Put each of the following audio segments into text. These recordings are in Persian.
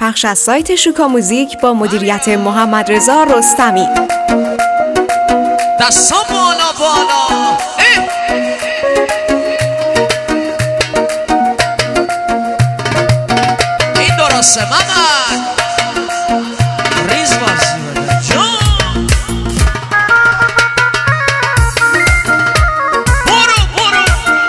پخش از سایت شوکا موزیک با مدیریت محمد رضا رستمی. دستا بالا بالا این درسته ممن ریز بازی بده جان. برو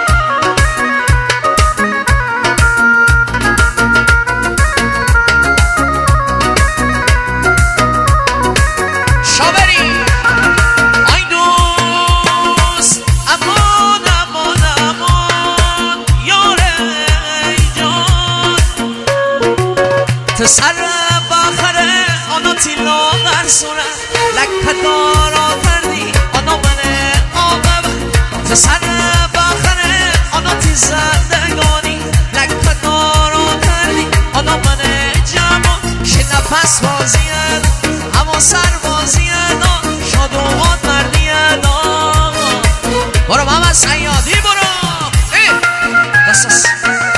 شابری آی دوست امان امان امان یاره جان تسر باخره آنا تیلا غرسونه لکه دارا کردی آنا منه آقا تسر باخره آنا تی زندگانی لکه دارا کردی آنا منه جمع شه نفس بازیه اما سر بازیه شاد و آن مردیه برو محمد سیادی برو دست است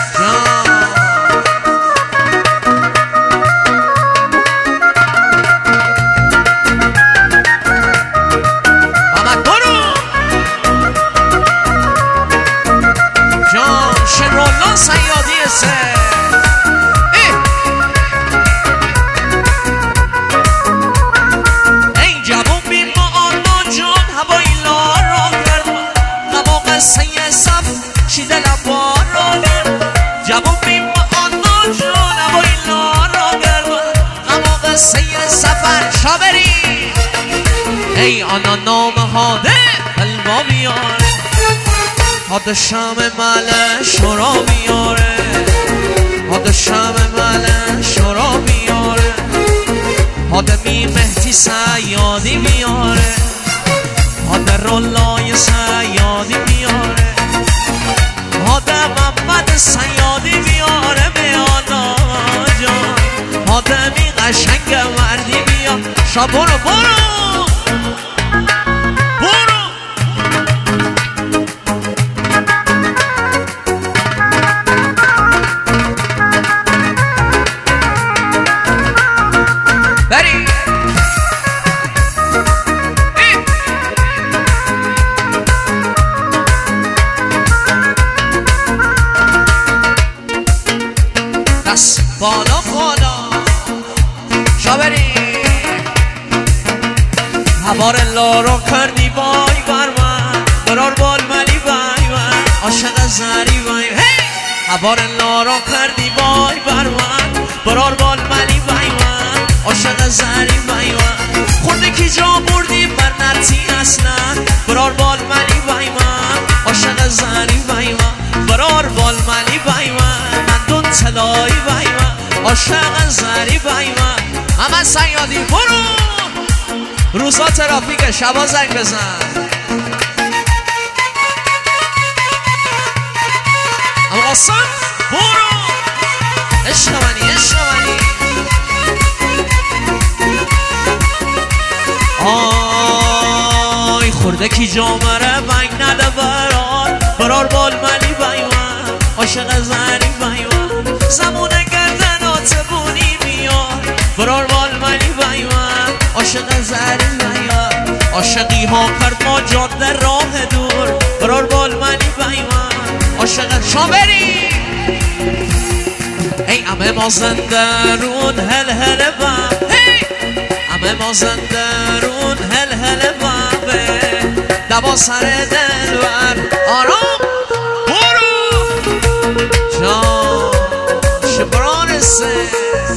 ای آنا نام هاده الوا بیاره هاده شم مله شورا بیاره هاده شم مله شورا بیاره هاده می مهدی سیادی بیاره هاده رولای سیادی بیاره هاده محمد سیادی بیاره به آنا جان هاده می قشنگ مردی بیاره شا برو بالا بالا شابری هوار لارو کردی بای بر من برار بال ملی بای من عاشق زری بای هوار لارو کردی بای بر من برار بال ملی بای من عاشق زری بای من خورده کی جا بردی بر نرتی اصلا برار بال ملی بای من عاشق زری بای من برار بال ملی بای من دون تلایی بای من عاشق زری بای من محمد سیادی برو روزا ترافیک شبا زنگ بزن اما قاسم برو عشق منی آی خورده کی جامره بنگ نده برار بال ملی بای من عاشق زری بای من زمونه گردنات بونی میار برار بال ملی بای من عاشق زری بای من عاشقی ها کرد ما جاده راه دور برار بال ملی بای من عاشق شابری ای امه ما زندرون هل هل بم امه ما زندرون هل هل بم دبا سر دلور آرام برو جان شبران سه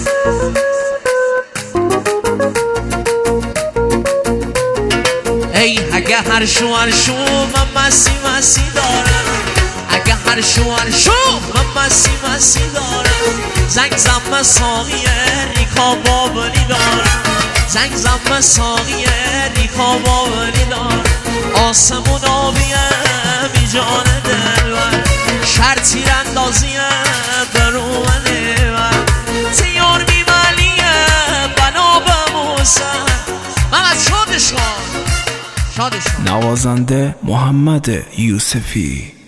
ای اگه هر شو من مسی دارم اگه هر شو من مسی دارم زنگ زم ساقیه ریکا بابلی دارم زنگ زم ساقیه ریکا بابلی دارم آسمون آبیه بی جان دلور شرطی رندازیه برو منه من تیار بیمالیه بنا به موسن محمد شادش کن نوازنده محمد یوسفی.